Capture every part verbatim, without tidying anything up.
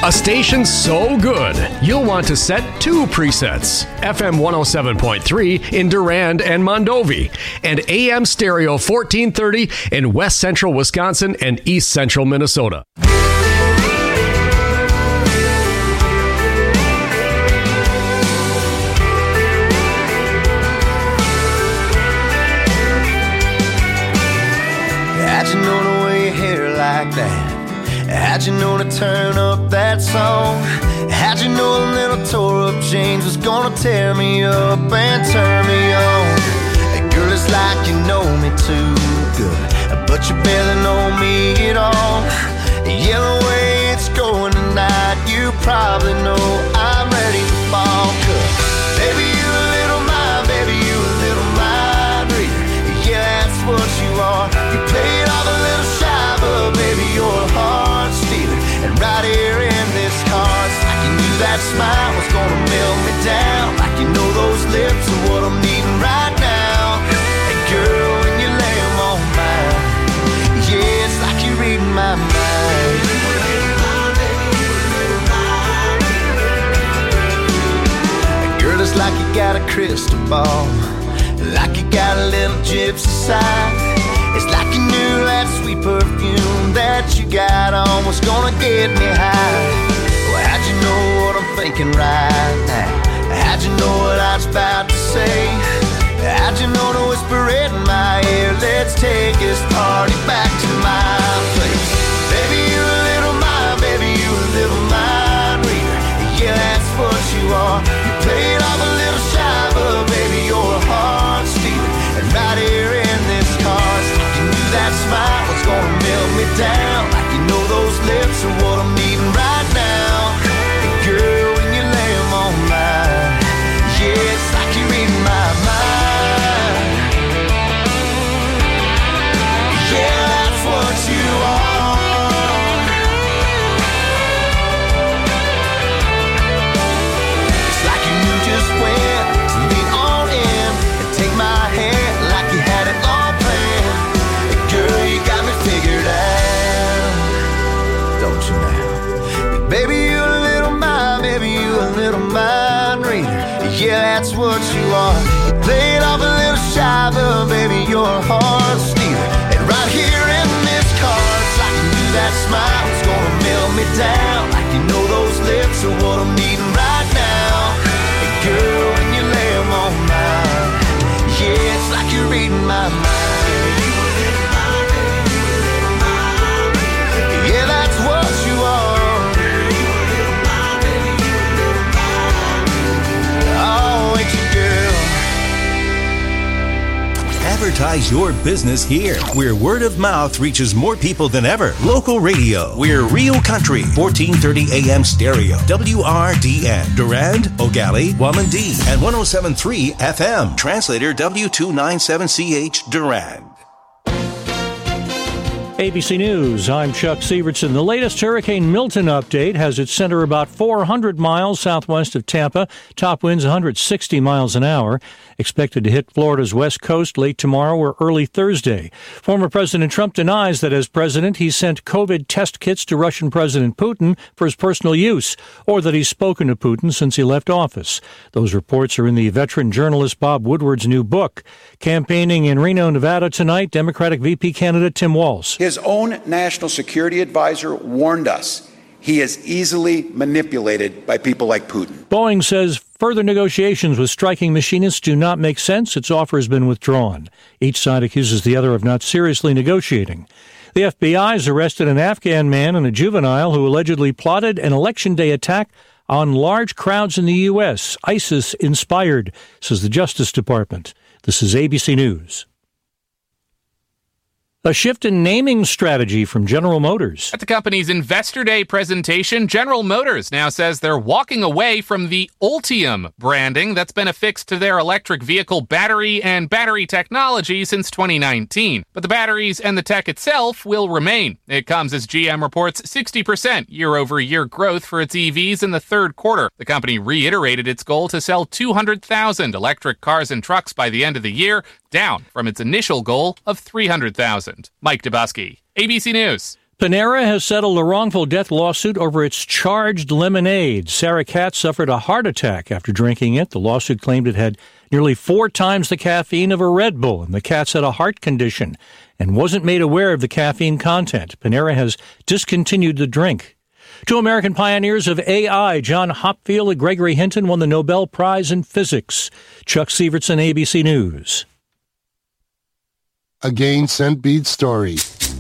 A station so good, you'll want to set two presets. F M one oh seven point three in Durand and Mondovi, and A M Stereo fourteen thirty in West Central Wisconsin and East Central Minnesota. How'd you know to wear your hair like that? How'd you know to turn up that song? How'd you know a little tore up jeans was gonna tear me up and turn me on? Hey, girl, it's like you know me too good, but you barely know me at all. Yeah, the way it's going tonight, you probably know I'm ready to fall. 'Cause baby, you a little mind, baby, you a little mind reader. Yeah, that's what you are. You play it off a little shy, but baby, you're a heart stealer. And right here in this heart, I can do that smile was gonna melt me down. Like you know those lips are what I'm needing right now. And girl, when you lay them on mine, yeah, it's like you're reading my mind. And girl, it's like you got a crystal ball, like you got a little gypsy side. It's like you knew that sweet perfume that you got on was gonna get me high. Well, how'd you know what I'm thinking right now? How'd you know what I was about to say? How'd you know to whisper it in my ear? Let's take this party back to my place. Baby, you a little mind, baby, you a little mind reader. Yeah, that's what you are. You play it off a little shy, but baby, you're a heart stealer. And right here in this car, that smile was gonna melt me down. Like you know those lips are what I'm needing right now. And girl, when you lay them on mine, yeah, it's like you're reading my mind. Yeah, that's what you are. It's like you knew just when to lean on in and take my hand like you had it all planned. Girl, you got me figured out, don't you now? Baby, you a little mind, baby, you a little mind reader. Yeah, that's what you are. You play it off a little shy, but baby, you're a heart stealer. And right here in this car, it's like you knew that smile was gonna melt me down. Like you know those lips are what I'm needing right now. And girl, when you lay them on mine, yeah, it's like you're reading my mind. Yeah, that's what you are. Oh, ain't you, girl? Advertise your business here, where word of mouth reaches more people than ever. Local radio. We're Real Country, fourteen thirty A M Stereo, W R D N, Durand, O'Galley, Wamandee, and one oh seven point three F M. Translator W two ninety-seven C H, Durand. A B C News, I'm Chuck Sievertson. The latest Hurricane Milton update has its center about four hundred miles southwest of Tampa. Top winds one hundred sixty miles an hour. Expected to hit Florida's west coast late tomorrow or early Thursday. Former President Trump denies that as president he sent COVID test kits to Russian President Putin for his personal use, or that he's spoken to Putin since he left office. Those reports are in the veteran journalist Bob Woodward's new book. Campaigning in Reno, Nevada tonight, Democratic V P candidate Tim Walz. His own national security advisor warned us he is easily manipulated by people like Putin. Boeing says further negotiations with striking machinists do not make sense. Its offer has been withdrawn. Each side accuses the other of not seriously negotiating. The F B I has arrested an Afghan man and a juvenile who allegedly plotted an election day attack on large crowds in the U S ISIS-inspired, says the Justice Department. This is A B C News. A shift in naming strategy from General Motors. At the company's Investor Day presentation, General Motors now says they're walking away from the Ultium branding that's been affixed to their electric vehicle battery and battery technology since twenty nineteen. But the batteries and the tech itself will remain. It comes as G M reports sixty percent year-over-year growth for its E Vs in the third quarter. The company reiterated its goal to sell two hundred thousand electric cars and trucks by the end of the year, down from its initial goal of three hundred thousand. Mike Dubusky, A B C News. Panera has settled a wrongful death lawsuit over its charged lemonade. Sarah Katz suffered a heart attack after drinking it. The lawsuit claimed it had nearly four times the caffeine of a Red Bull, and the Katz had a heart condition and wasn't made aware of the caffeine content. Panera has discontinued the drink. Two American pioneers of A I, John Hopfield and Gregory Hinton, won the Nobel Prize in Physics. Chuck Severson, A B C News. A gain scent bead story.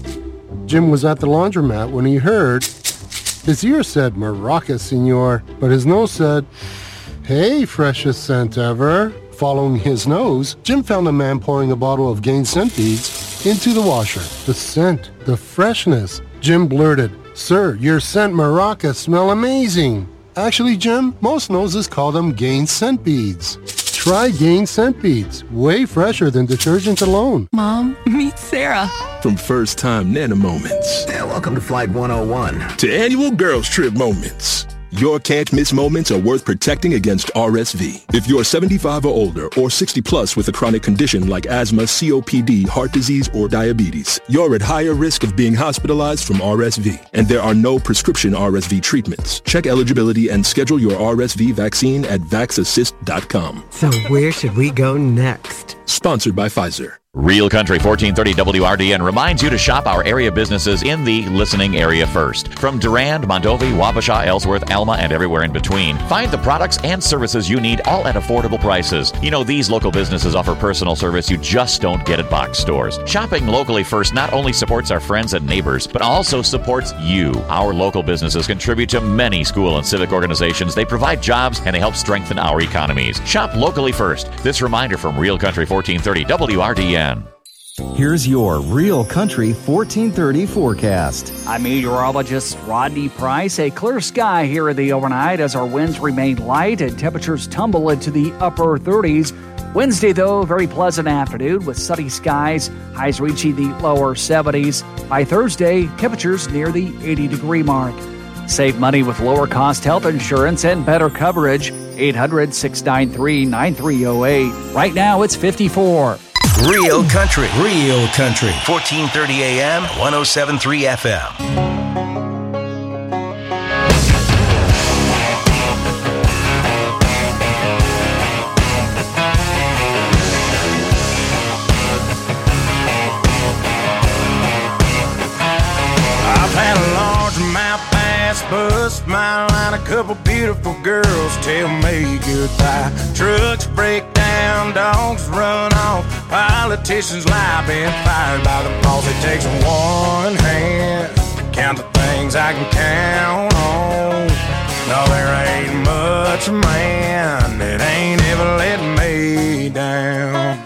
Jim was at the laundromat when he heard, his ear said, "Maraca, senor," but his nose said, "Hey, freshest scent ever." Following his nose, Jim found a man pouring a bottle of Gain scent beads into the washer. The scent, the freshness. Jim blurted, "Sir, your scent Maraca smell amazing." Actually, Jim, most noses call them Gain scent beads. Try Gain scent beads. Way fresher than detergent alone. Mom, meet Sarah. From first-time Nana moments. Yeah, welcome to Flight one oh one. To annual girls trip moments. Your can't-miss moments are worth protecting against R S V. If you're seventy-five or older or sixty plus with a chronic condition like asthma, C O P D, heart disease, or diabetes, you're at higher risk of being hospitalized from R S V. And there are no prescription R S V treatments. Check eligibility and schedule your R S V vaccine at vax assist dot com. So where should we go next? Sponsored by Pfizer. Real Country fourteen thirty W R D N reminds you to shop our area businesses in the listening area first. From Durand, Mondovi, Wabasha, Ellsworth, Alma, and everywhere in between. Find the products and services you need, all at affordable prices. You know, these local businesses offer personal service you just don't get at box stores. Shopping locally first not only supports our friends and neighbors, but also supports you. Our local businesses contribute to many school and civic organizations. They provide jobs and they help strengthen our economies. Shop locally first. This reminder from Real Country fourteen thirty W R D N. Here's your Real Country fourteen thirty forecast. I'm meteorologist Rodney Price. A clear sky here in the overnight as our winds remain light and temperatures tumble into the upper thirties. Wednesday, though, very pleasant afternoon with sunny skies, highs reaching the lower seventies. By Thursday, temperatures near the eighty degree mark. Save money with lower cost health insurance and better coverage. eight hundred, six nine three, nine three zero eight. Right now, it's fifty-four. Real Country. Real Country. fourteen thirty A M, one oh seven point three F M. I've had a largemouth bass bust my line, a couple beautiful girls tell me goodbye. Trucks break down, dogs run off, politicians lie, been fired by the boss. It takes one hand to count the things I can count on. No, there ain't much man that ain't ever let me down.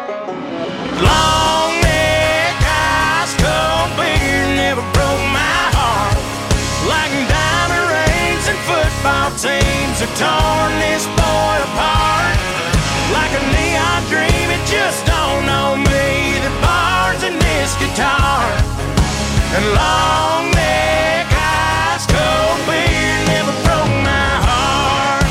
Long neck, ice cold beer never broke my heart. Like diamond rings and football teams have torn this boy apart. Like a neon dream, it just don't know me. The bars in this guitar and long neck, ice cold beer never broke my heart.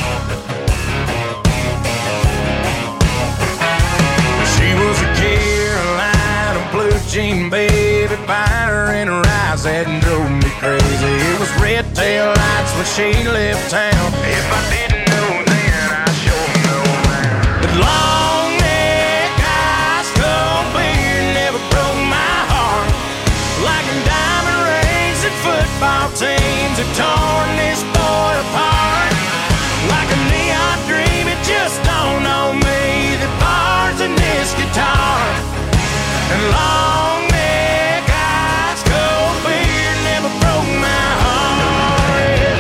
She was a Carolina blue jean baby, fire in her eyes that drove me crazy. It was red tail lights when she left town. If I didn't know then, I sure know now. But long neck, ice cold beer never broke my heart. Like diamond rings and football teams have torn this boy apart. Like a neon dream, it just don't know me. The bars in this guitar and long neck, ice cold beer never broke my heart.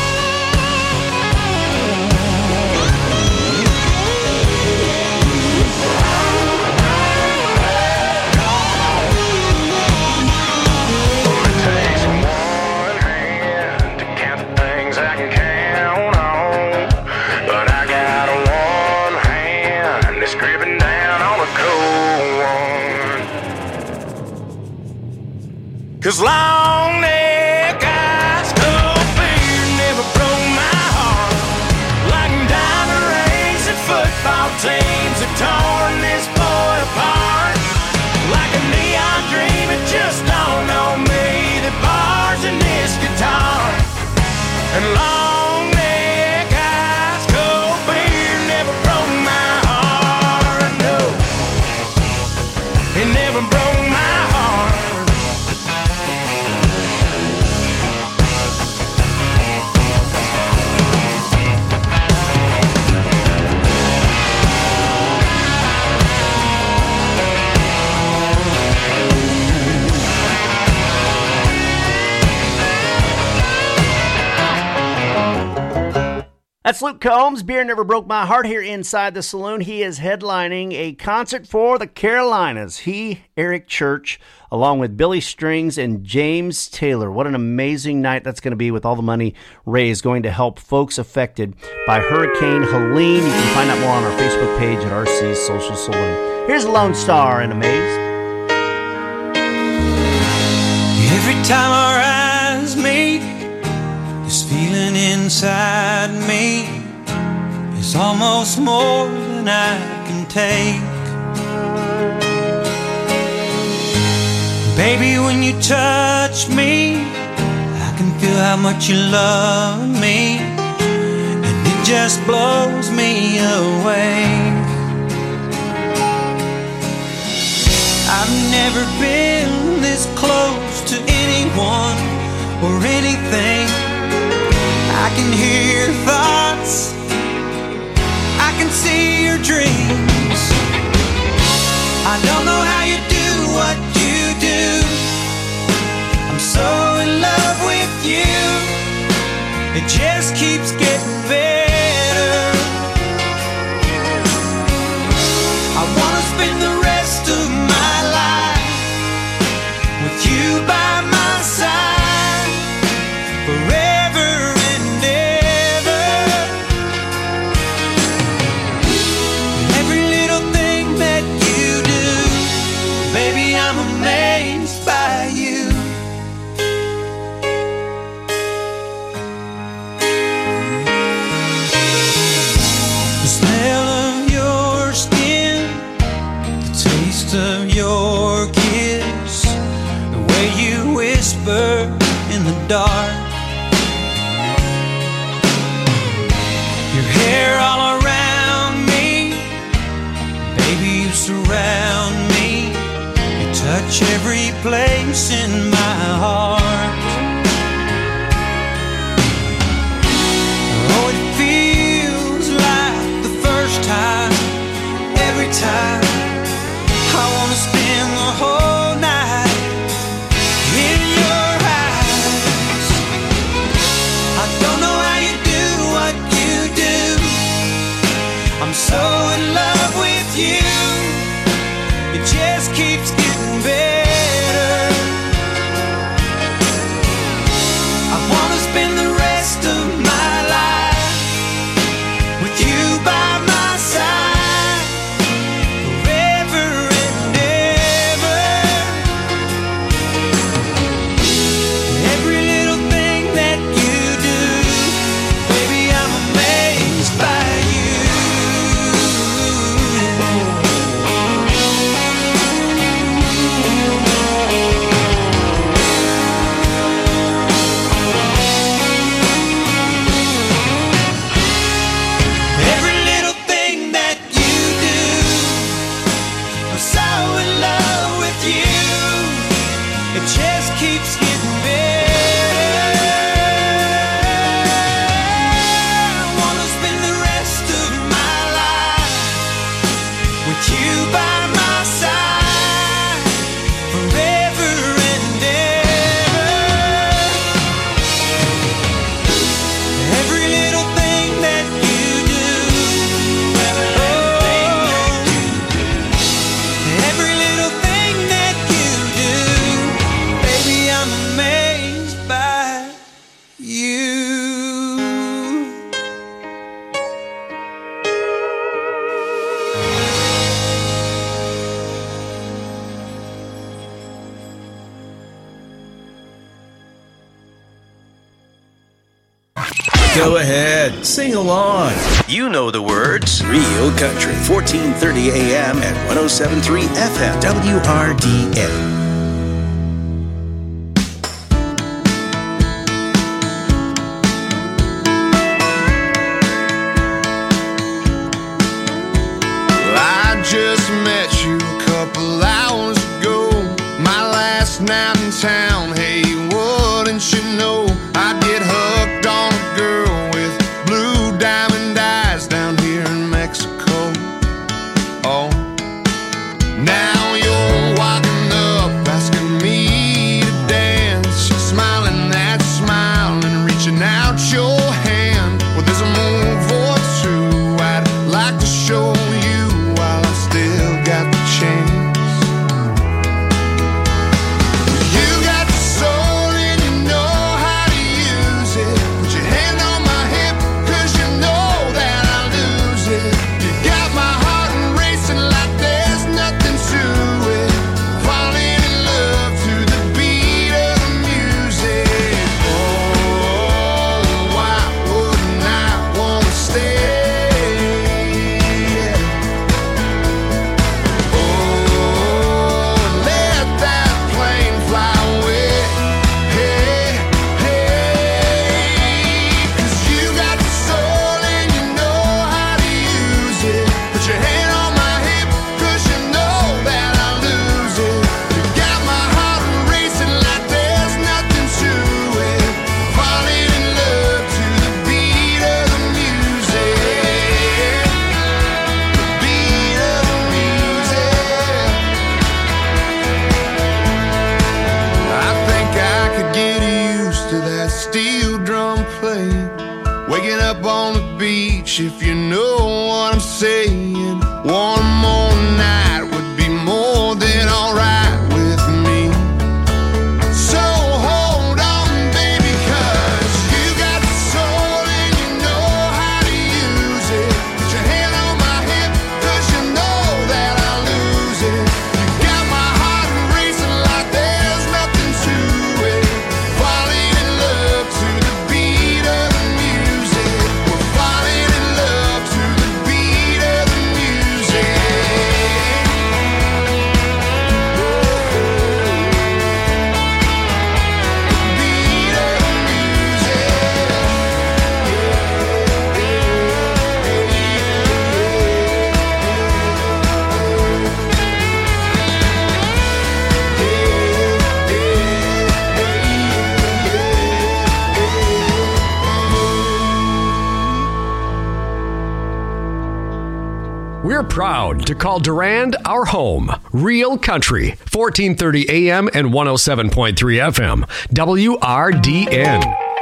It takes one hand to count the things I can count on, but I got one hand that's gripping down on a cold one. 'Cause long neck, ice cold beer never broke my heart. Like diamond rings and football teams have torn this boy apart. Like a neon dream, it just don't know me. The bar It never broke my heart. That's Luke Combs. Beer Never Broke My Heart here inside the saloon. He is headlining a concert for the Carolinas. He, Eric Church, along with Billy Strings and James Taylor. What an amazing night that's going to be, with all the money raised going to help folks affected by Hurricane Helene. You can find out more on our Facebook page at R C's Social Saloon. Here's Lone Star and Amaze. Every time our eyes meet, this feeling inside me is almost more than I can take. Baby, when you touch me, I can feel how much you love me, and it just blows me away. I've never been this close to anyone or anything. I can hear your thoughts, I can see your dreams. I don't know how you do what you do. I'm so in love with you. It just keeps getting better. I wanna spend the rest of my life with you by my side forever. Amazed by you. The smell of your skin, the taste of your kiss, the way you whisper in the dark, your hair all around me, baby, you surround me. Touch every place in my heart. Oh, it feels like the first time, every time. I wanna spend the whole night in your eyes. I don't know how you do what you do. I'm so in love with you. It just keeps getting better. I wanna spend the rest of my life with you by my side forever and ever. Every little thing that you do, baby, I'm amazed by you. Keeps getting better. I wanna spend the rest of my life with you by my side forever and ever. Every little thing that you do, oh, every little thing that you do, baby, I'm amazed by you. Go ahead, sing along. You know the words. Real Country, fourteen thirty A M at one oh seven point three F M, W R D A. Just met you a couple hours night in town. Hey, wouldn't you know I'd get hooked on a girl with blue diamond eyes down here in Mexico. Oh, now you're walking up asking me to dance, smiling that smile and reaching out your hand. Well, there's a move or two I'd like to show you while I still got the chance. If you know what I'm saying, one more night would be more than alright with me. So hold on, baby, cause you got the soul and you know how to use it. Put your hand on my hip, cause you know that I'll lose it. You got my heart racing like there's nothing to it. Falling in love to the beat of the music. We're falling We're proud to call Durand our home. Real Country, fourteen thirty A M and one oh seven point three F M. W R D N.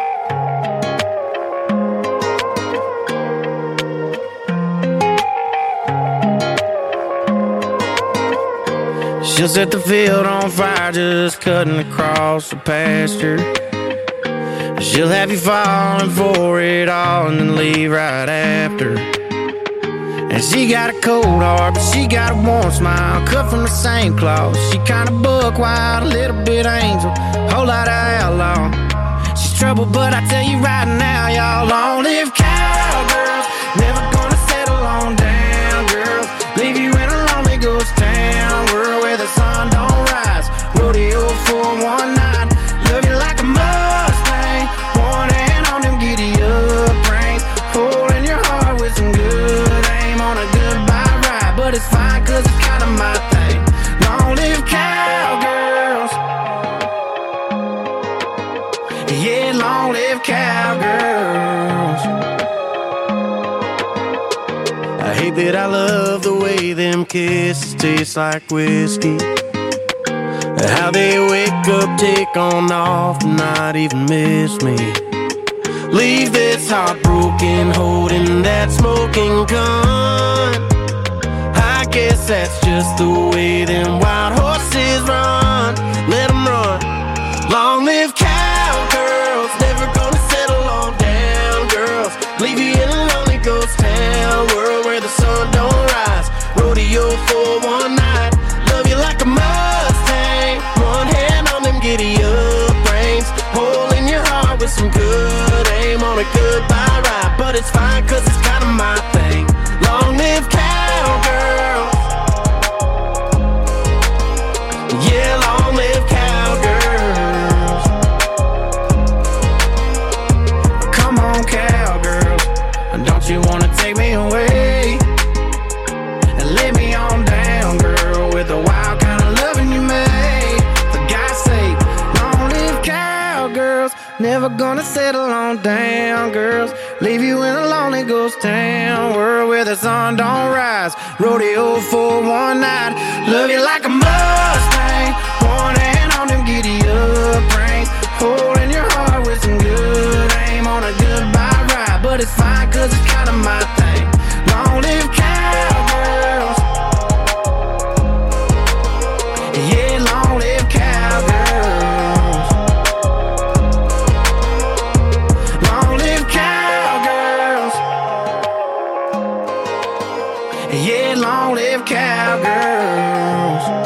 She'll set the field on fire just cutting across the pasture. She'll have you falling for it all and then leave right after. And she got a cold heart, but she got a warm smile, cut from the same cloth. She kinda buck wild, a little bit angel, whole lot of outlaw. She's trouble, but I tell you right now, y'all, long live cowgirls. Never gonna settle on down, girls. Leave you in a lonely ghost town, world where the sun don't rise. Rodeo for one night, love you like a Mustang. One hand on them giddy up reins, hole in your heart with some good on a goodbye ride, but it's fine cause it's kinda my thing. Long live cowgirls. Yeah, long live cowgirls. I hate that I love the way them kisses taste like whiskey. How they wake up, take on off, and not even miss me. Leave this heartbroken, holding that smoking gun. I guess that's just the way them wild horses run. Let them run. Long live cowgirls, never gonna settle on down, girls. Leave you in a lonely ghost town, world where the sun don't rise. Rodeo for one night, love you like a Mustang. One hand on them giddy up reins, hole in your heart with some good aim on a goodbye ride, but it's fine cause it's kinda my thing. Long live cowgirls. Yeah, long live cowgirls. Come on, cowgirls, don't you wanna take me away and lay me on down, girl, with the wild kind of loving you made. The guy said Never gonna settle on down, girls. Leave you in a lonely ghost town, world where the sun don't rise. Rodeo for one night. Love you like a Mustang, one hand on them giddy up reins, holding your heart with some good aim on a goodbye ride. But it's fine, cause it's kinda my thing. Long live cowgirls. Yeah, long live cowgirls. Long live cowgirls. Yeah, long live cowgirls.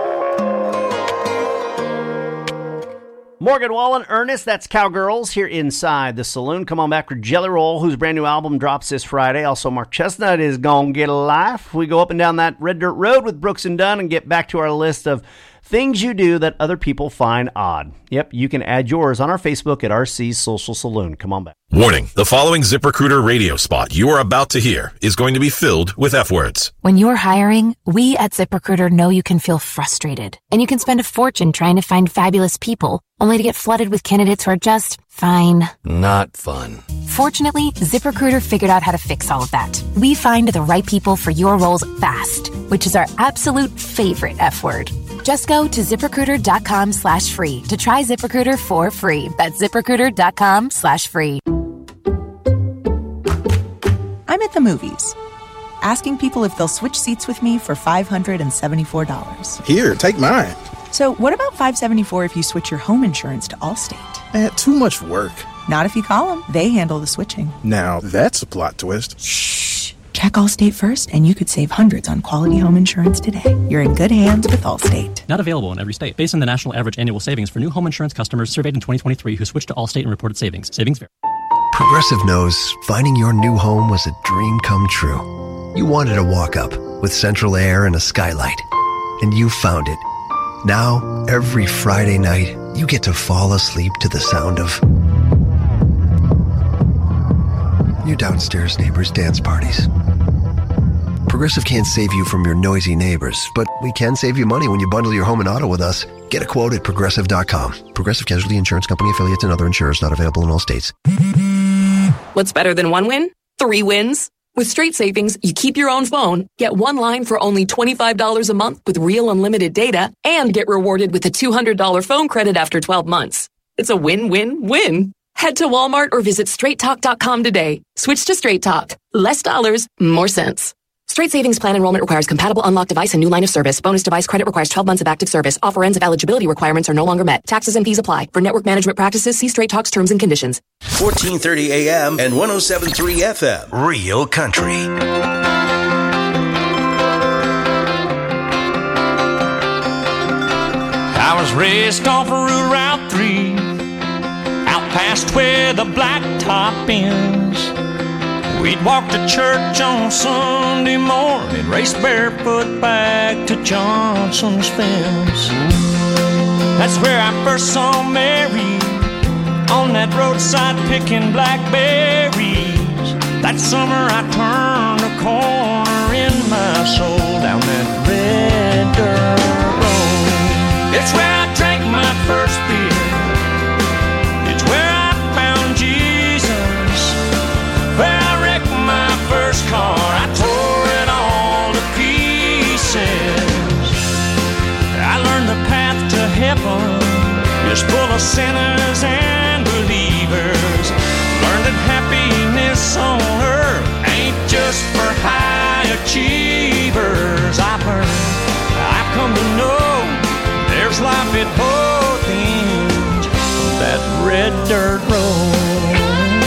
Morgan Wallen, Ernest, that's Cowgirls here inside the saloon. Come on back for Jelly Roll, whose brand new album drops this Friday. Also, Mark Chestnut is gonna get a life. We go up and down that red dirt road with Brooks and Dunn and get back to our list of things you do that other people find odd. Yep, you can add yours on our Facebook at R C's Social Saloon. Come on back. Warning, the following ZipRecruiter radio spot you are about to hear is going to be filled with F words. When you're hiring, we at ZipRecruiter know you can feel frustrated, and you can spend a fortune trying to find fabulous people, only to get flooded with candidates who are just fine. Not fun. Fortunately, ZipRecruiter figured out how to fix all of that. We find the right people for your roles fast, which is our absolute favorite F word. Just go to ZipRecruiter.com slash free to try ZipRecruiter for free. That's ZipRecruiter.com slash free. I'm at the movies, asking people if they'll switch seats with me for five hundred seventy-four dollars. Here, take mine. So what about five hundred seventy-four dollars if you switch your home insurance to Allstate? Eh, too much work. Not if you call them. They handle the switching. Now, that's a plot twist. Shh. Check Allstate first, and you could save hundreds on quality home insurance today. You're in good hands with Allstate. Not available in every state. Based on the national average annual savings for new home insurance customers surveyed in twenty twenty-three who switched to Allstate and reported savings. Savings vary. Progressive knows finding your new home was a dream come true. You wanted a walk-up with central air and a skylight, and you found it. Now, every Friday night, you get to fall asleep to the sound of your downstairs neighbors' dance parties. Progressive can't save you from your noisy neighbors, but we can save you money when you bundle your home and auto with us. Get a quote at Progressive dot com. Progressive Casualty Insurance Company affiliates and other insurers not available in all states. What's better than one win? Three wins. With Straight Savings, you keep your own phone, get one line for only twenty-five dollars a month with real unlimited data, and get rewarded with a two hundred dollars phone credit after twelve months. It's a win-win-win. Head to Walmart or visit straight talk dot com today. Switch to Straight Talk. Less dollars, more sense. Straight Savings Plan enrollment requires compatible unlocked device and new line of service. Bonus device credit requires twelve months of active service. Offer ends if eligibility requirements are no longer met. Taxes and fees apply. For network management practices, see Straight Talk's terms and conditions. fourteen thirty A M and one oh seven point three F M. Real Country. I was raced off of Route three, out past where the blacktop ends. We'd walk to church on Sunday morning, race barefoot back to Johnson's fence. That's where I first saw Mary, on that roadside picking blackberries. That summer I turned a corner in my soul, down that red dirt road. It's where I drank my first beer. It's where I found Jesus. Where I wrecked my first car, I tore it all to pieces. I learned the path to heaven is full of sinners and believers. Learned that happiness on earth ain't just for high achievers. I've learned, I've come to know there's life at both ends of that red dirt road.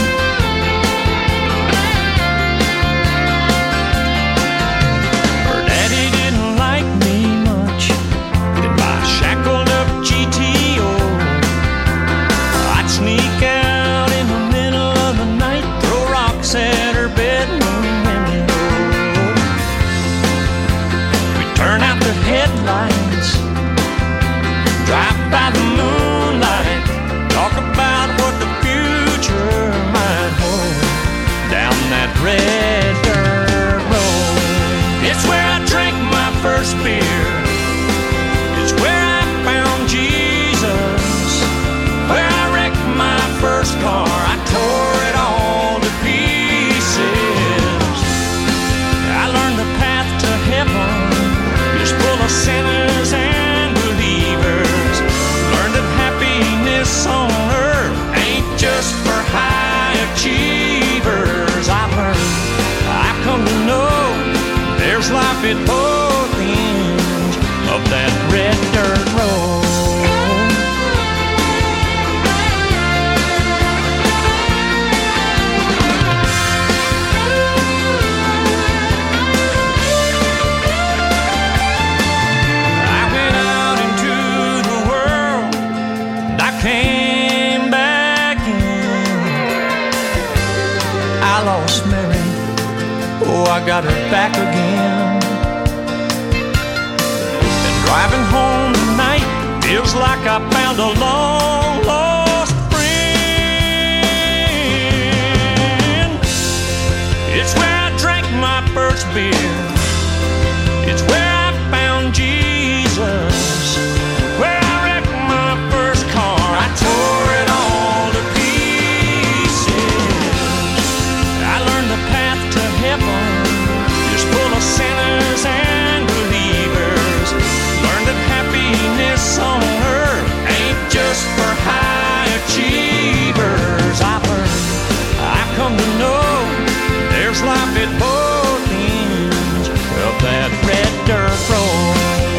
Shackled up G T O, I'd sneak out in the middle of the night, throw rocks at her bedroom window. We'd turn out the headlights, drive by the moonlight, talk about what the future might hold, down that red dirt road. It's where I drank my first beer. It's where I found Jesus, where I wrecked my I got her back again. And driving home tonight feels like I found a long lost friend. It's where I drank my first beer. It's where I found Jesus. Where I wrecked my first car. I tore it all to pieces. I learned the path to heaven is full of sinners and believers. Learned that happiness on earth ain't just for high achievers. I've learned, I've come to know there's life at both ends of that red dirt road.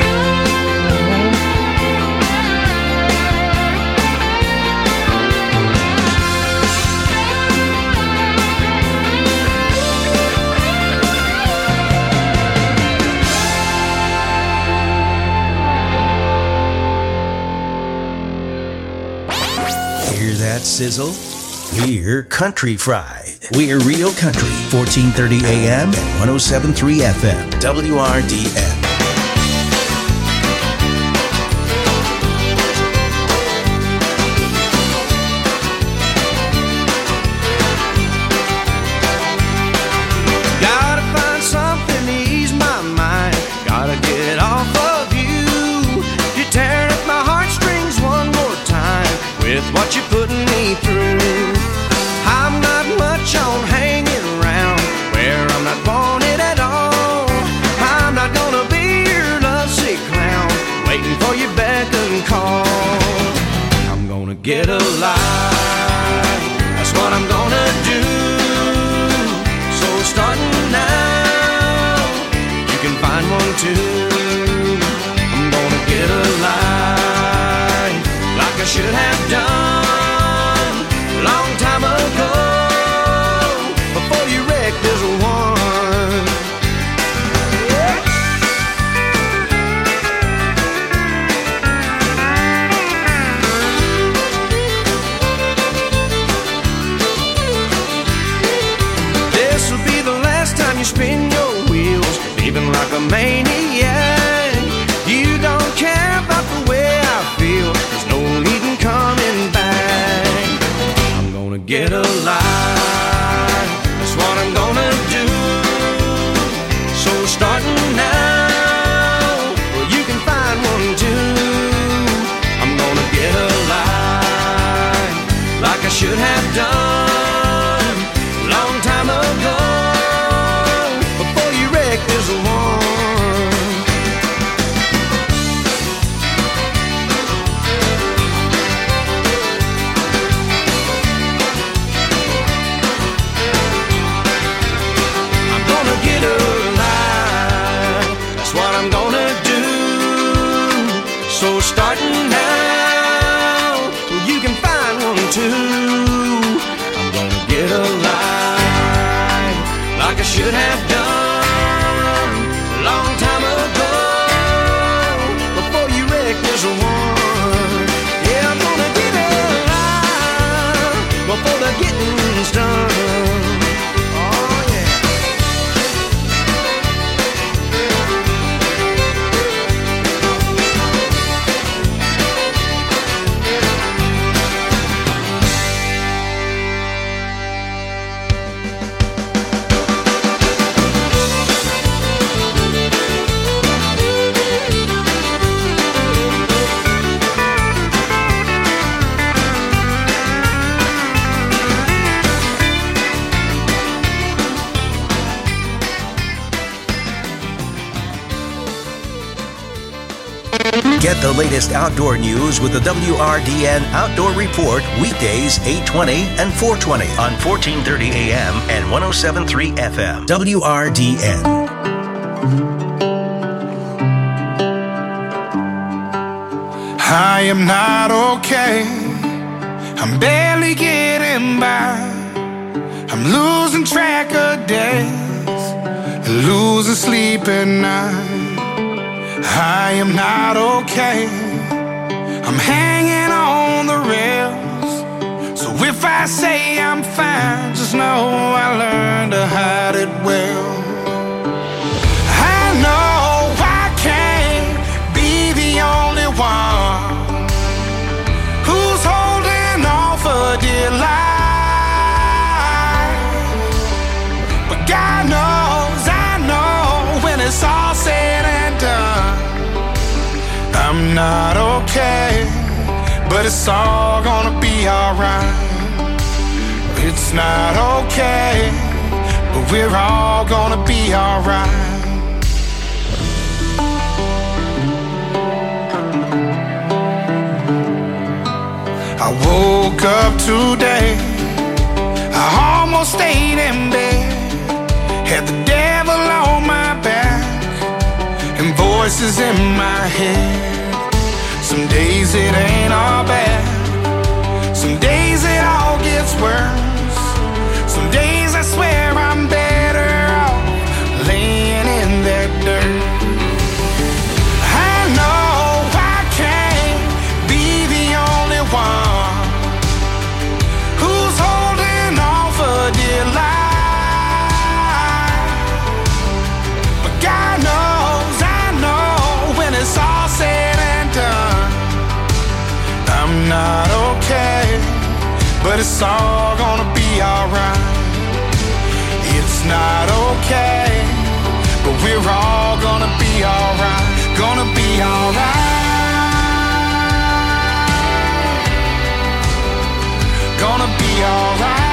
Hear that sizzle? We're Country Fried. We're Real Country, fourteen thirty A M and one oh seven point three F M, W R D N. Gotta find something to ease my mind. Gotta get off of you. You're tearing up my heartstrings one more time with what you're putting me through. I'm not much on hanging around where I'm not wanted at all. I'm not gonna be your lovesick clown waiting for your beck and call. I'm gonna get a life, that's what I'm gonna do. So starting now, you can find one too. I'm gonna get a life like I should have done a long time ago, before you wrecked this one. This will be the last time you spin your wheels, leaving like a maniac. You don't care about the way I feel, there's no need in coming back. I'm gonna get a life, that's what I'm gonna do. So starting now, well, you can find one too. I'm gonna get a life like I should have done a long time ago, before you wrecked this one. So starting now, you can find one too. I'm gonna get a life like I should have done a long time ago, before you wrecked this one. Yeah, I'm gonna get a life before the getting's done. Get the latest outdoor news with the W R D N Outdoor Report weekdays eight twenty and four twenty on fourteen thirty A M and one oh seven point three F M. W R D N. I am not okay. I'm barely getting by. I'm losing track of days, losing sleep at night. I am not okay. I'm hanging on the rails. So if I say I'm fine, just know I learned to hide it well. okay, but it's all gonna be alright. It's not okay, but we're all gonna be alright. I woke up today, I almost stayed in bed, had the devil on my back and voices in my head. Some days it ain't all bad, some days it all gets worse. Some days I swear I'm better off laying in that dirt. I know I can't be the only one who's holding on for dear life. But God knows, I know, when it's all said and done, I'm not okay, but it's all gonna be alright. It's not okay, but we're all gonna be alright, gonna be alright, gonna be alright.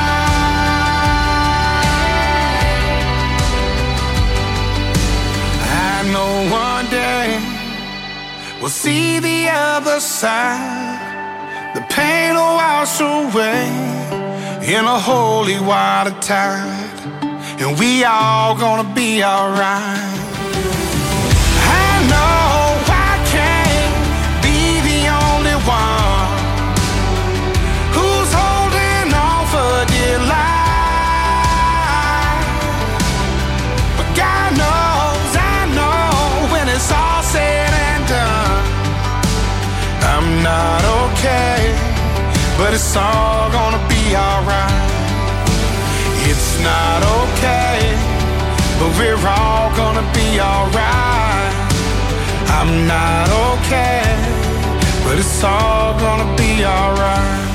I know one day we'll see the other side, the pain will wash away in a holy water tide, and we all gonna be alright. I know I can't be the only one who's holding on for dear life, but God knows, I know, when it's all said and done, I'm not okay, but it's all gonna be alright. It's not okay, but we're all gonna be alright. I'm not okay, but it's all gonna be alright.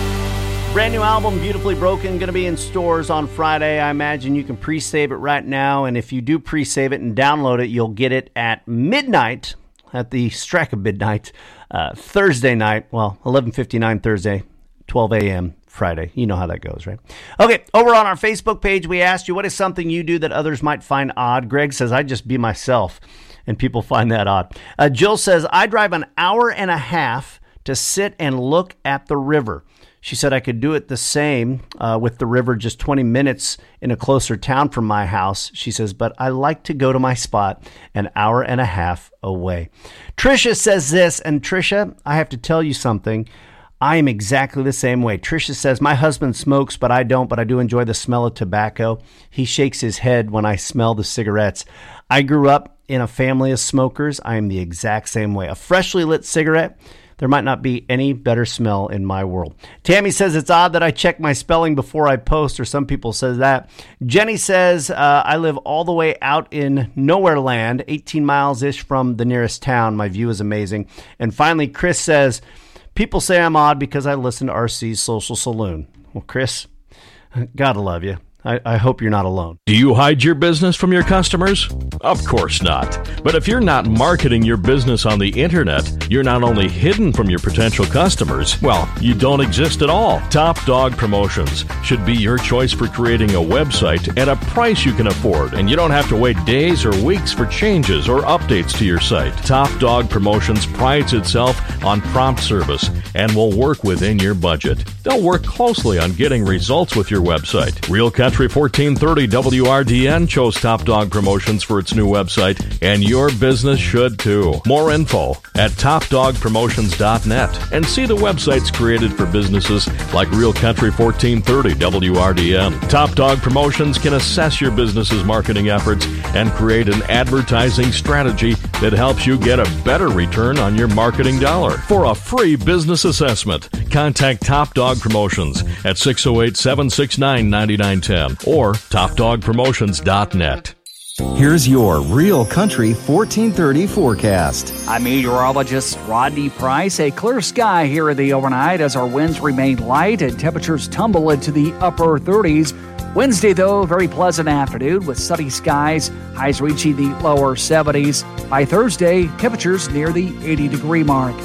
Brand new album, Beautifully Broken, going to be in stores on Friday. I imagine you can pre-save it right now, and if you do pre-save it and download it, you'll get it at midnight, at the strike of midnight, uh, Thursday night. Well, eleven fifty-nine Thursday, twelve a.m. Friday. You know how that goes, right? Okay, over on our Facebook page, we asked you, what is something you do that others might find odd? Greg says, I just be myself, and people find that odd. Uh, Jill says, I drive an hour and a half to sit and look at the river. She said I could do it the same uh, with the river just twenty minutes in a closer town from my house. She says, but I like to go to my spot an hour and a half away. Tricia says this, and Tricia, I have to tell you something. I am exactly the same way. Tricia says, my husband smokes, but I don't, but I do enjoy the smell of tobacco. He shakes his head when I smell the cigarettes. I grew up in a family of smokers. I am the exact same way. A freshly lit cigarette, there might not be any better smell in my world. Tammy says it's odd that I check my spelling before I post, or some people says that. Jenny says, uh, I live all the way out in nowhere land, eighteen miles-ish from the nearest town. My view is amazing. And finally, Chris says, people say I'm odd because I listen to R C's Social Saloon. Well, Chris, gotta love you. I, I hope you're not alone. Do you hide your business from your customers? Of course not. But if you're not marketing your business on the internet, you're not only hidden from your potential customers, well, you don't exist at all. Top Dog Promotions should be your choice for creating a website at a price you can afford, and you don't have to wait days or weeks for changes or updates to your site. Top Dog Promotions prides itself on prompt service and will work within your budget. They'll work closely on getting results with your website. Real Country fourteen thirty W R D N chose Top Dog Promotions for its new website, and your business should too. More info at top dog promotions dot net, and see the websites created for businesses like Real Country fourteen thirty W R D N. Top Dog Promotions can assess your business's marketing efforts and create an advertising strategy that helps you get a better return on your marketing dollar. For a free business assessment, contact Top Dog Promotions at six oh eight, seven six nine, nine nine one zero or top dog promotions dot net. Here's your Real Country fourteen thirty forecast. I'm meteorologist Rodney Price. A clear sky here in the overnight as our winds remain light and temperatures tumble into the upper thirties. Wednesday, though, very pleasant afternoon with sunny skies, highs reaching the lower seventies. By Thursday, temperatures near the eighty degree mark.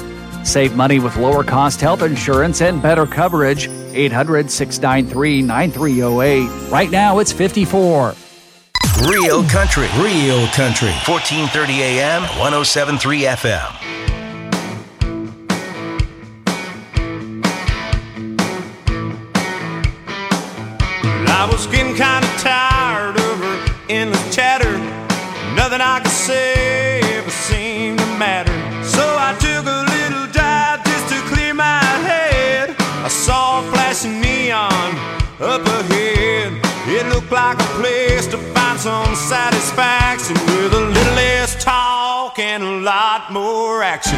Save money with lower cost health insurance and better coverage. eight hundred, six nine three, nine three zero eight. Right now it's fifty-four. Real country, real country. fourteen thirty A M, one oh seven point three F M. I was getting kind of tired of her endless chatter. Nothing I could say ever seemed to matter. So I took a little drive just to clear my head. I saw a flashing neon up ahead. It looked like a place to find some satisfaction with a little less talk and a lot more action.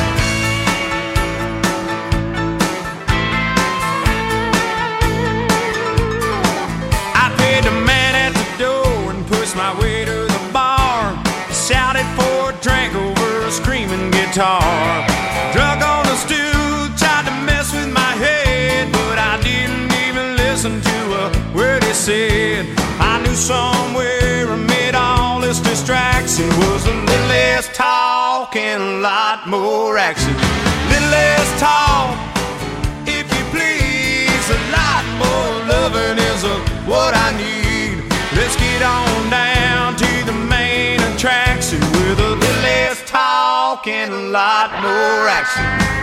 I paid the man at the door and pushed my way to the bar. Shouted for a drink over a screaming guitar. Drunk on the stool, tried to mess with my head, but I didn't even listen to a word he said. I knew somewhere amid all this distraction was a little less talk and a lot more action. Little less talk, if you please, a lot more loving is a, what I need. Let's get on down to the main attraction with a little less talk and a lot more action.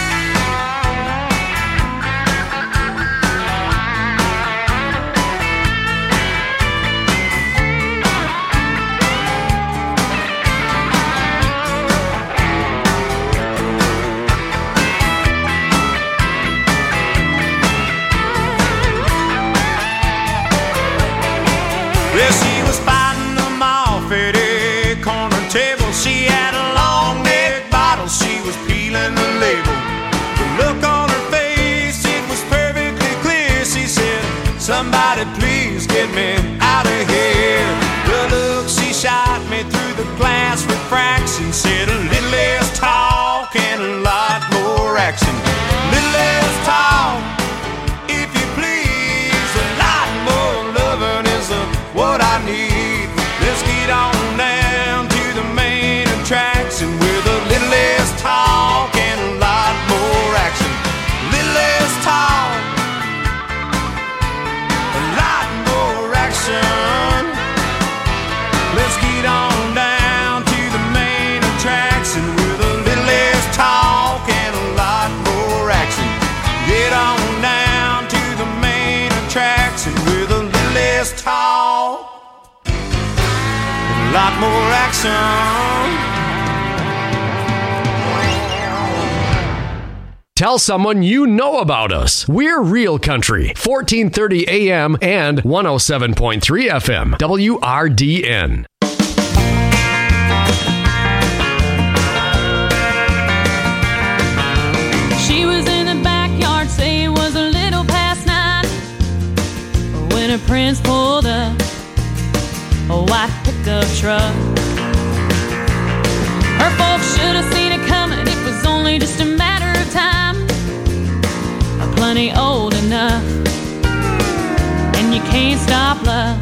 Well, she was fighting them off at a corner table. She had a long neck bottle, she was peeling the label. The look on her face, it was perfectly clear. She said, somebody please get me out of here. The look she shot me through the glass refraction said a little less talk and a lot more action. Little less talk, if you please, a lot more loving is a what I need. Let's get on down to the main attraction with a little less talk and a lot more action. Little less talk, a lot more action. Let's get on down to the main attraction with a little less talk and a lot more action. Get on down to the main attraction with a little less talk, a lot more action. Tell someone you know about us. We're Real Country, fourteen thirty A M and one oh seven point three F M, W R D N. She was in the backyard, say it was a little past nine, when her prince pulled up a white pickup truck. Her folks should have seen it coming, it was only just a matter of time. Plenty old enough, and you can't stop love.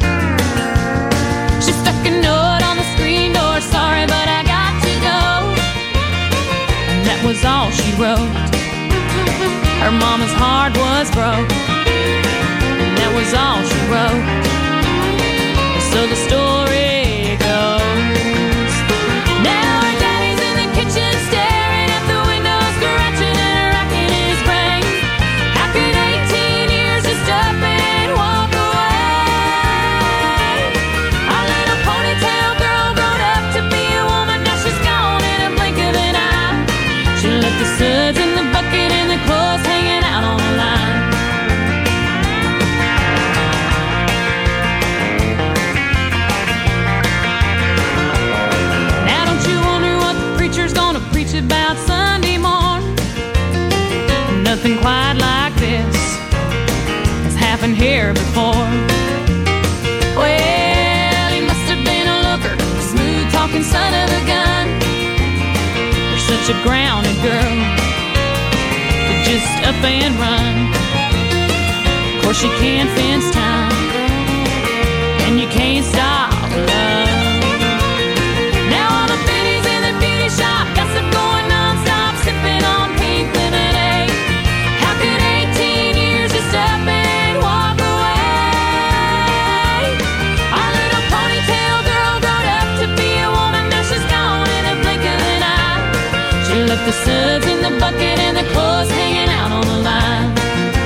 She stuck a note on the screen door, sorry but I got to go. And that was all she wrote. Her mama's heart was broke, and that was all she wrote. So the story goes, now her daddy's in the kitchen staring at the window, scratching and racking his brain. How could eighteen years just up and walk away? Our little ponytail girl grown up to be a woman, now she's gone in a blink of an eye. She left the suds in the bucket and the clothes hanging out on the line. Gonna preach about Sunday morning. Nothing quite like this has happened here before. Well, he must have been a looker, smooth talking son of a gun. You're such a grounded girl to just up and run. Of course you can't fence time, and you can't stop love. Now all the biddies in the beauty shop, gossip going non-stop, sipping the bucket and the clothes hanging out on the line.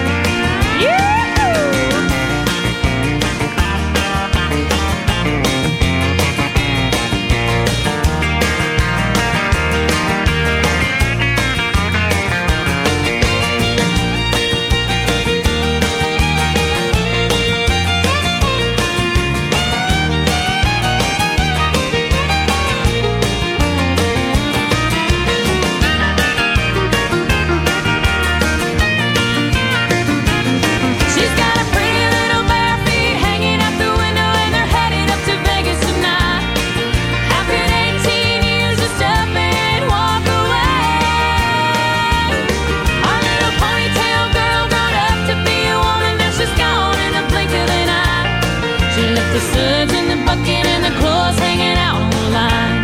The suds in the bucket and the clothes hanging out on the line.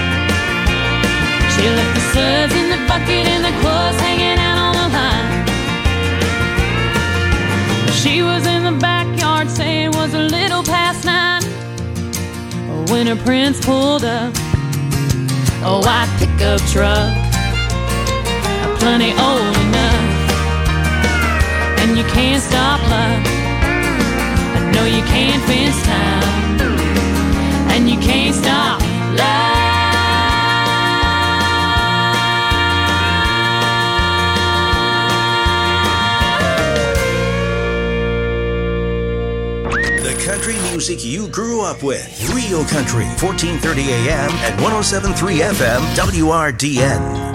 She left the suds in the bucket and the clothes hanging out on the line. She was in the backyard saying it was a little past nine when her prince pulled up a white pickup truck, plenty old enough, and you can't stop love. No, you can't fence time, and you can't stop love. The country music you grew up with. Real Country, fourteen thirty A M and one oh seven point three F M, W R D N.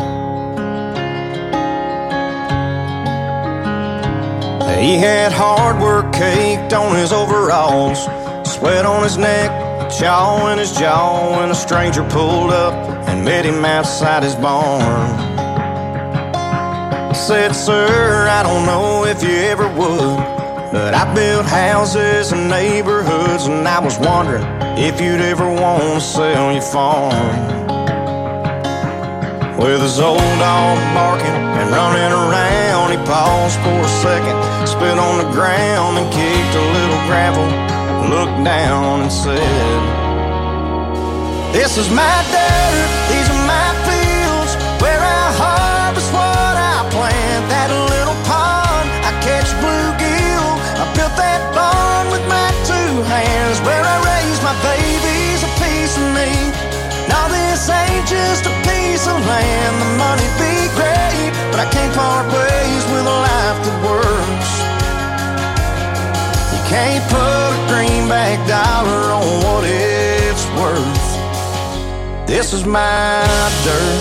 He had hard work caked on his overalls, sweat on his neck, chaw in his jaw, when a stranger pulled up and met him outside his barn. Said, sir, I don't know if you ever would, but I built houses and neighborhoods, and I was wondering if you'd ever want to sell your farm. With his old dog barking and running around, he paused for a second, spit on the ground and kicked a little gravel, looked down and said, this is my dirt, these are my fields, where I harvest what I plant. That little pond, I catch bluegill, I built that barn with my two hands, where I raise my babies, a piece of me. Now this ain't just a piece of land, the money be great, but I can't part ways with a life that works. You can't put a greenback dollar on what it's worth. This is my dirt.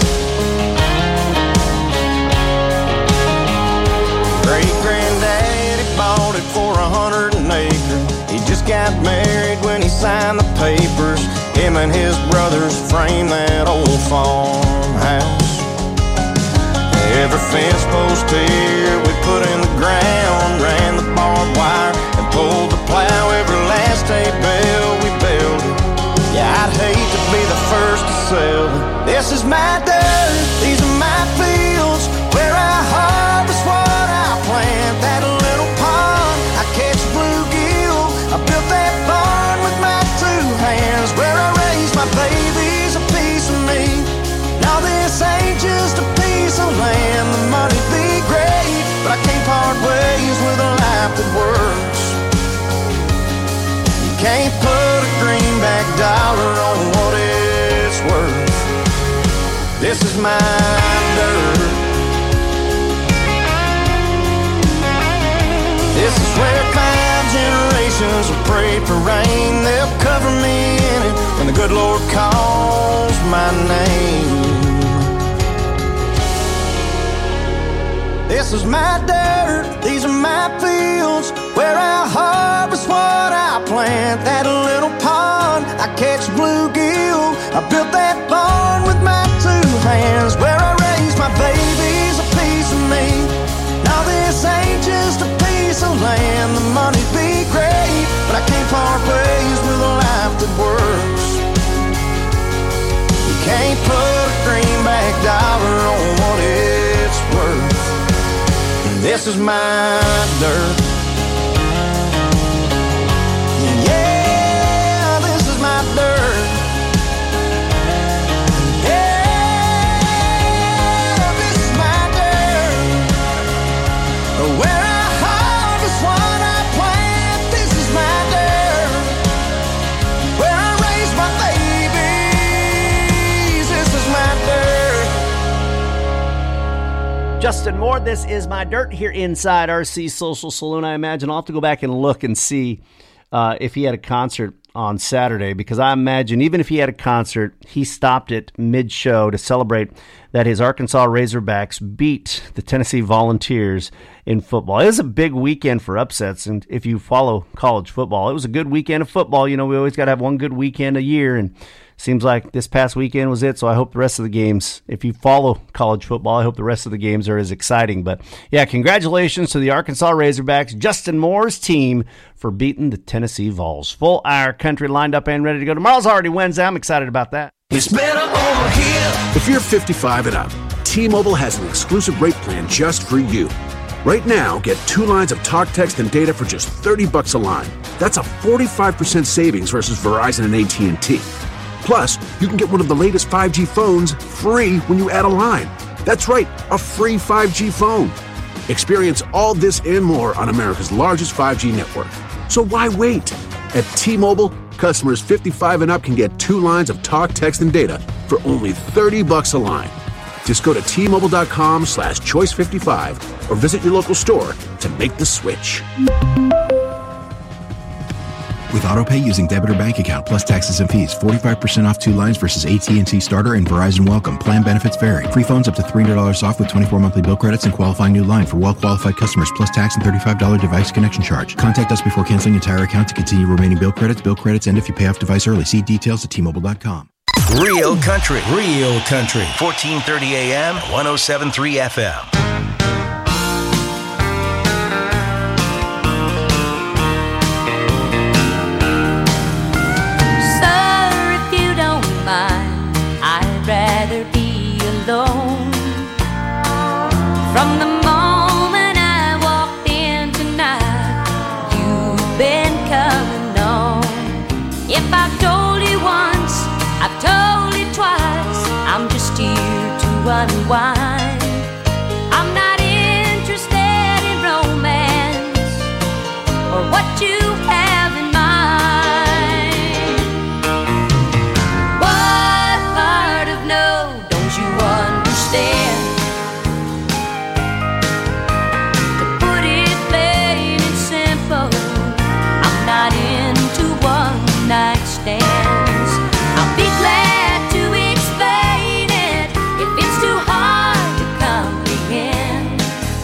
Great-granddaddy bought it for a hundred an acre. He just got married when he signed the papers. Him and his brothers framed that old farmhouse. Every fence post here we put in the ground, ran the barbed wire and pulled the plow. Every last hay bale we built. Yeah, I'd hate to be the first to sell it. This is my dirt, these are my fields, where I harvest what I plant. That little pond, I catch bluegill, I built that barn with my two hands, where I raise my babies, a piece of me. Now this ain't just a piece of land, the money be great, but I can't part ways with a life that works. You can't put a greenback dollar on what it's worth. This is my dirt. This is where five generations have prayed for rain. They'll cover me in it when the good Lord calls my name. This is my dirt, these are my fields, where I harvest what I plant. That little pond, I catch bluegill, I built that barn with my two hands, where I raise my babies, a piece of me. Now this ain't just a piece of land, the money be great, but I can't part ways with a life that works. You can't put a greenback dollar on what it's worth. This is my dirt. Yeah, this is my dirt. Yeah, this is my dirt. Justin Moore, this is My Dirt here inside R C Social Saloon. I imagine I'll have to go back and look and see uh, if he had a concert on Saturday, because I imagine even if he had a concert, he stopped it mid-show to celebrate that his Arkansas Razorbacks beat the Tennessee Volunteers in football. It was a big weekend for upsets, and if you follow college football, it was a good weekend of football. You know, we always got to have one good weekend a year, and seems like this past weekend was it, so I hope the rest of the games, if you follow college football, I hope the rest of the games are as exciting. But, yeah, congratulations to the Arkansas Razorbacks, Justin Moore's team, for beating the Tennessee Vols. Full hour country lined up and ready to go. Tomorrow's already Wednesday. I'm excited about that. It's better over here. If you're fifty-five and up, T-Mobile has an exclusive rate plan just for you. Right now, get two lines of talk, text, and data for just thirty bucks a line. That's a forty-five percent savings versus Verizon and A T and T. Plus, you can get one of the latest five G phones free when you add a line. That's right, a free five G phone. Experience all this and more on America's largest five G network. So why wait? At T-Mobile, customers fifty-five and up can get two lines of talk, text, and data for only thirty bucks a line. Just go to T-Mobile.com slash choice 55 or visit your local store to make the switch. With AutoPay using debit or bank account plus taxes and fees, forty-five percent off two lines versus A T and T Starter and Verizon Welcome. Plan benefits vary. Free phones up to three hundred dollars off with twenty-four monthly bill credits and qualifying new line for well-qualified customers plus tax and thirty-five dollars device connection charge. Contact us before canceling entire account to continue remaining bill credits. Bill credits end if you pay off device early. See details at T Mobile dot com. Real country. Real country. fourteen thirty A M, one oh seven point three F M. From the moment I walked in tonight, you've been coming on. If I've told you once, I've told you twice, I'm just here to unwind. I'm not interested in romance or what you have in mind. What part of no don't you understand? Night stands. I'll be glad to explain it if it's too hard to comprehend.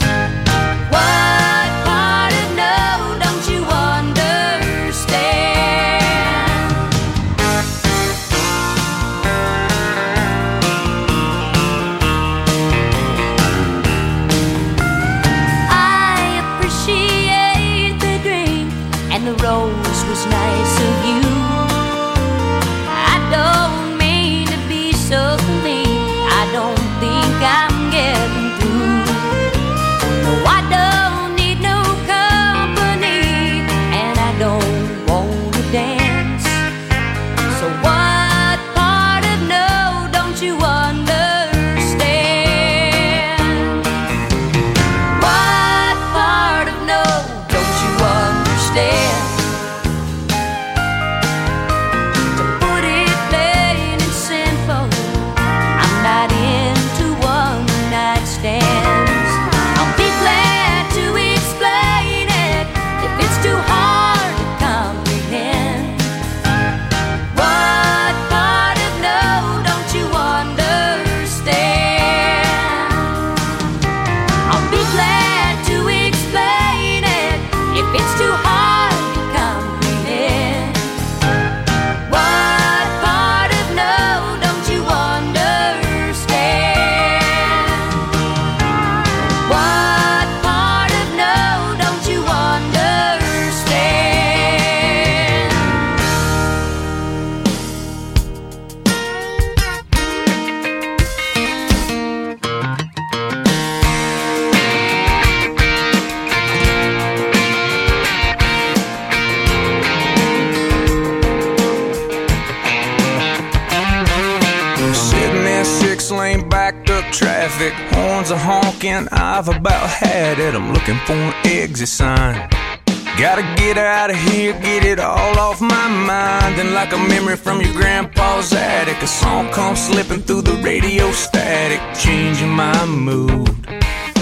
What part of no don't you understand? I appreciate the drink and the rose was nice of you. Don't mean to be so mean. I don't think I'm getting through. No, I don't need no company, and I don't want to dance. So what part of no don't you understand? What part of no don't you understand? I'll be glad to explain it if it's too hard to comprehend. What part of no don't you understand? I'll be glad to explain it if it's too hard to comprehend. What part of no don't you understand? What part of no don't you understand? Sitting in six lane backed up traffic, horns are honking, I've about had it. I'm looking for an exit sign. Gotta get out of here, get it all off my mind. And like a memory from your grandpa's attic, a song comes slipping through the radio static, changing my mood.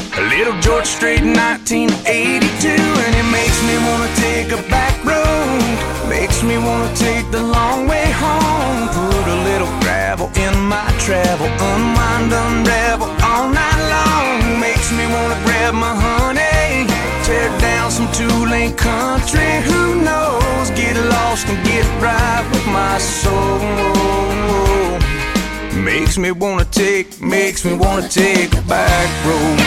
straight in nineteen eighty-two, and it makes me wanna take a back road. Makes me wanna take the long way home. Put a little gravel in my travel, unwind, unravel all night long. Makes me wanna grab my honey, tear down some two-lane country. Who knows? Get lost and get right with my soul. Makes me wanna take, makes me wanna take a back road.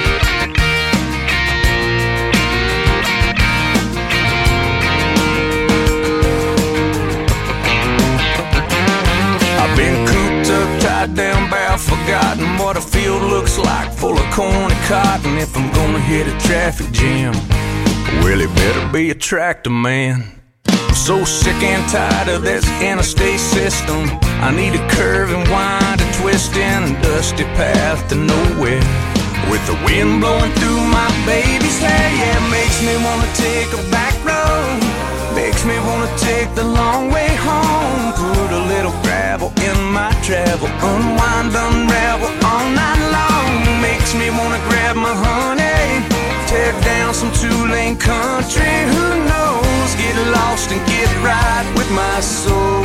I've been cooped up, tied down, bound, forgotten what a field looks like, full of corn and cotton. If I'm gonna hit a traffic jam, well, it better be a tractor man. I'm so sick and tired of this interstate system. I need a curve and wind, a twist in a dusty path to nowhere, with the wind blowing through my baby's hair. Yeah, it makes me wanna take a back road. Makes me wanna take the long way home. Put a little gravel in my travel, unwind, unravel all night long. Makes me wanna grab my honey, tear down some two-lane country. Who knows? Get lost and get right with my soul.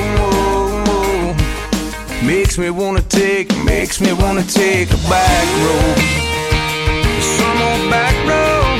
Makes me wanna take, makes me wanna take a back road. Some old back road.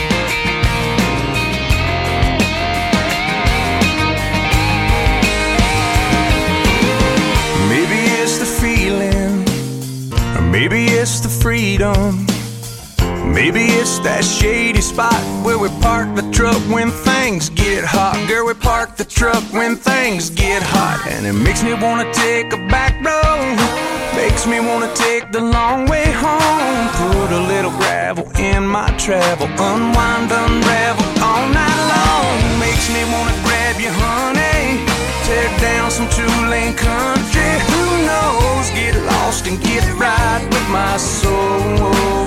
Maybe it's the feeling, or maybe it's the freedom. Maybe it's that shady spot where we park the truck when things get hot. Girl, we park the truck when things get hot. And it makes me wanna take a back road. Makes me wanna take the long way home. Put a little gravel in my travel, unwind, unravel all night long. Makes me wanna grab you, honey, tear down some two-lane country. Who knows? Get lost and get right with my soul.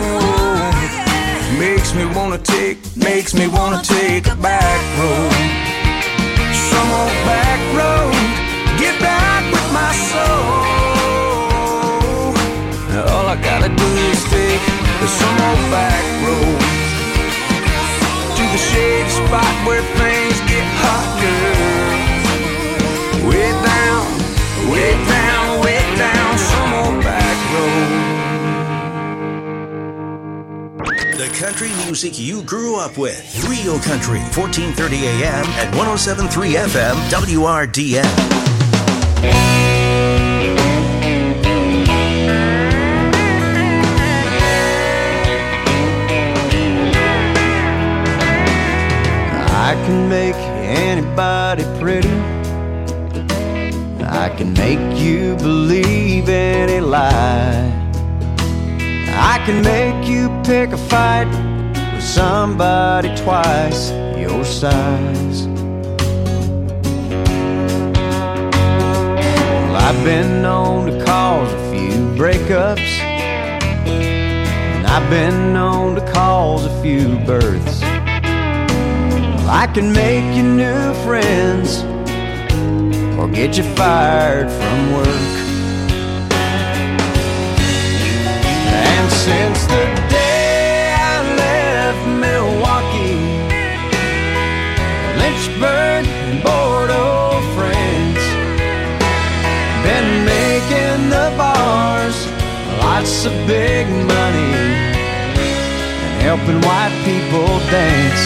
Makes me wanna take, makes me wanna take a back road. Some old back road, get back with my soul. All I gotta do is take some old back road to the shady spot where things get hot, girl. Way down, way down, way down, some old back road. The country music you grew up with. Real Country, fourteen thirty A M at one oh seven point three F M, W R D M. I can make anybody pretty. I can make you believe any lie. I can make you pick a fight with somebody twice your size. Well, I've been known to cause a few breakups, and I've been known to cause a few births. Well, I can make you new friends or get you fired from work. And since the day I left Milwaukee, Lynchburg and Bordeaux, France, been making the bars lots of big money and helping white people dance.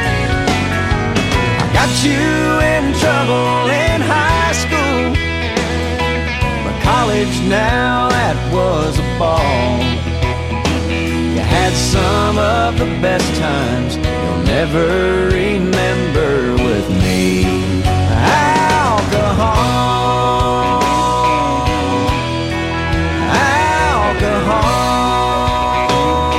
I got you in trouble in high school, but college now, that was a ball. You had some of the best times you'll never remember with me. Alcohol, alcohol.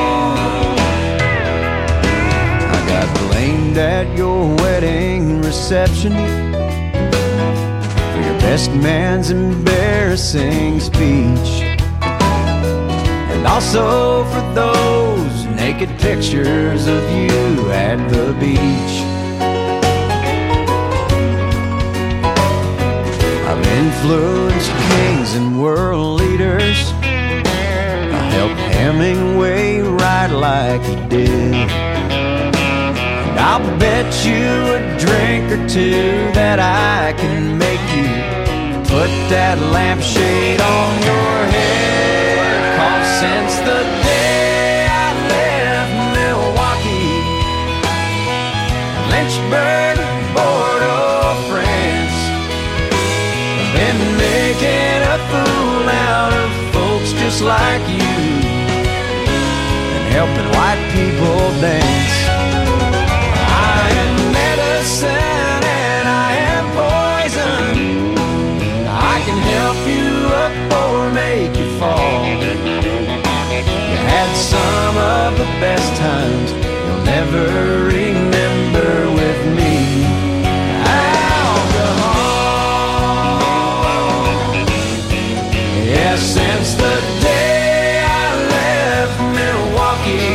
I got blamed at your wedding reception for your best man's embarrassing speech, and also for those naked pictures of you at the beach. I've influenced kings and world leaders. I helped Hemingway write right like you did. And I'll bet you a drink or two that I can make you put that lampshade on your head. 'Cause since the day I left Milwaukee, Lynchburg, Bordeaux, France, I've been making a fool out of folks just like you and helping white people dance. I am medicine and I am poison. I can help you up or make you fall. You had some of the best times you'll never remember with me. Alcohol. Yeah, since the day I left Milwaukee,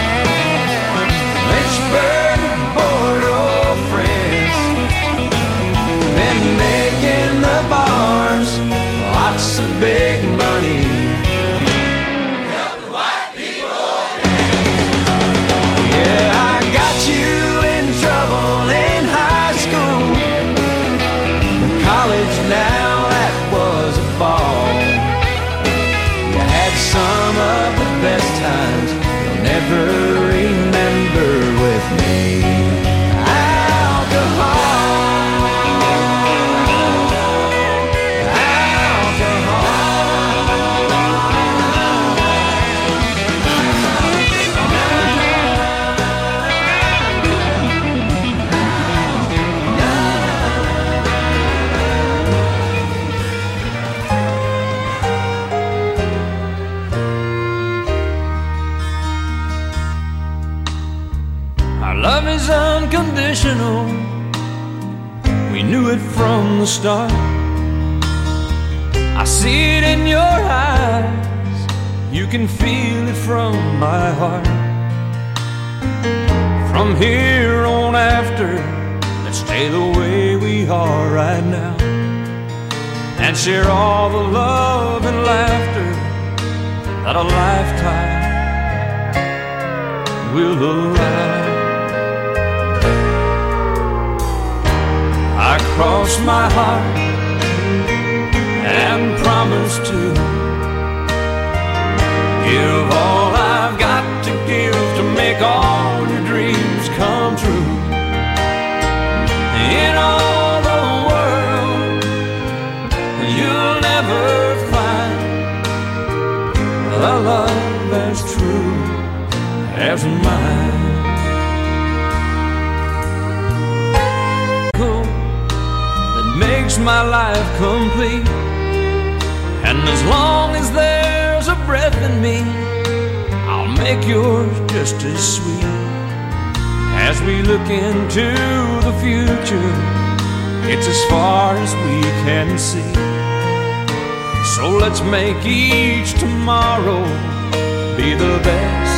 Lynchburg, Bordeaux, France, been making the bars lots of big money. Helping white people. Yeah, I got you in trouble in high school. In college now, that was a ball. You had some of the best times you'll never remember with me. Love is unconditional. We knew it from the start. I see it in your eyes. You can feel it from my heart. From here on after, let's stay the way we are right now and share all the love and laughter that a lifetime will allow. I cross my heart and promise to give all I've got to give to make all your dreams come true. In all the world, you'll never find a love as true as mine. Makes my life complete, and as long as there's a breath in me, I'll make yours just as sweet. As we look into the future, it's as far as we can see. So let's make each tomorrow be the best